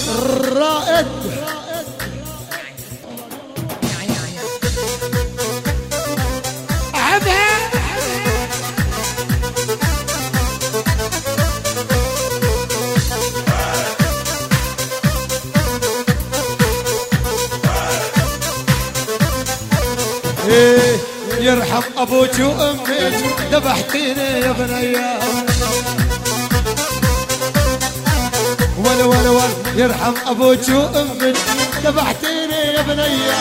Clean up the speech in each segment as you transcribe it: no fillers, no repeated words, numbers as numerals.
الرائد عبها يرحم ابوك وامك ذبحتيني يا بنيه ولا ولا ولا يرحم ابوك وامك ذبحتيني يا بنيه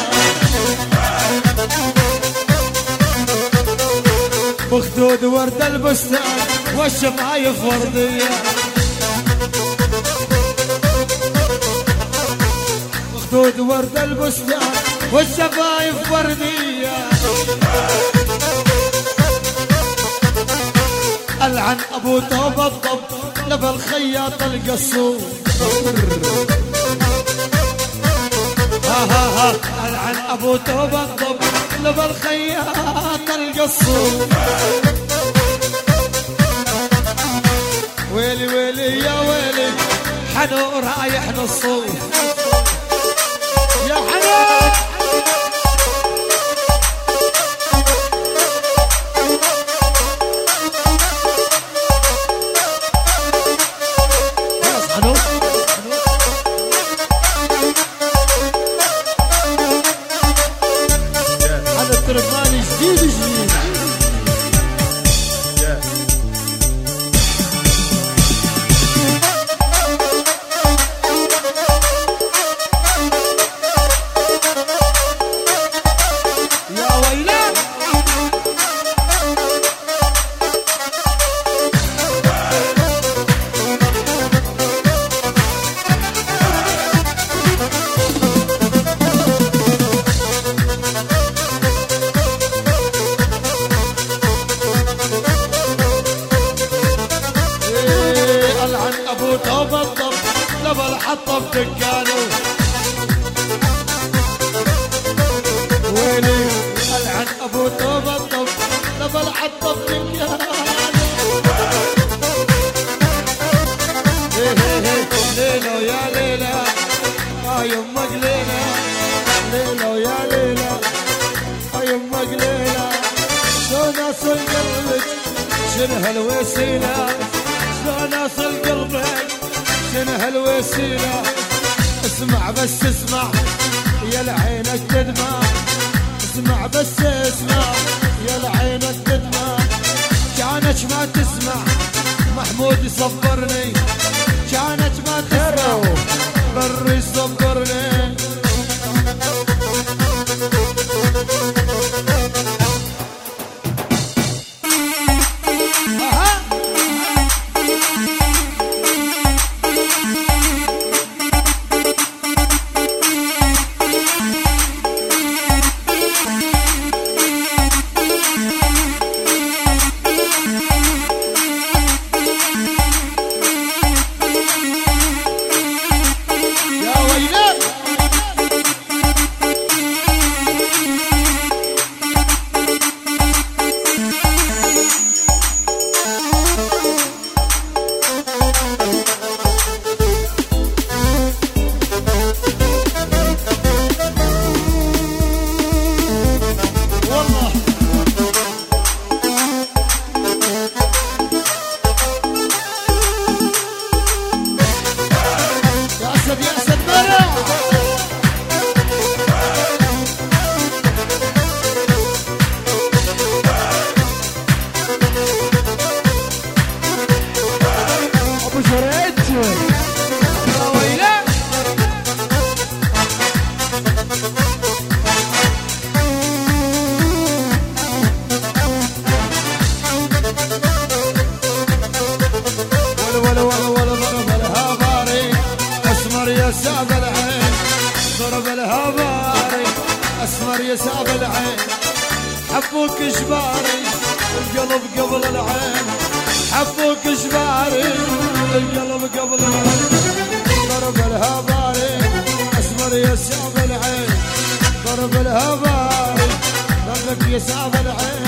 بخدود ورد البستان والشفايف ورديه بخدود ورد البستان والشفايف ورديه العن ابو توبه الضب لبى الخياط القصور ها العن ابو توبه الضب لبى الخياط القصور ويلي ويلي يا ويلي حنو رايح نصور يا حنو حطه بدكانه ويلي العن ابو توبه الطب لبل حطه بدكانه ليلة يا ليلة يمك ليلة ليلة يا ليلة يمك ليلة شلون اصل قلبك شنو هالوسيلة شلون اصل قلبك شنو هالوسيلة اسمع بس اسمع يا لعينك تدمع اسمع بس اسمع يا لعينك تدمع كانك ما تسمع محمود يصبرني كانك ما تسمع بر يصبرني ساب العين ضرب الهباري اسمر يساب العين حبوك جباري القلب قبل العين حبوك جباري القلب قبل العين ضرب الهباري اسمر يساب العين ضرب الهباري قلبك يساب العين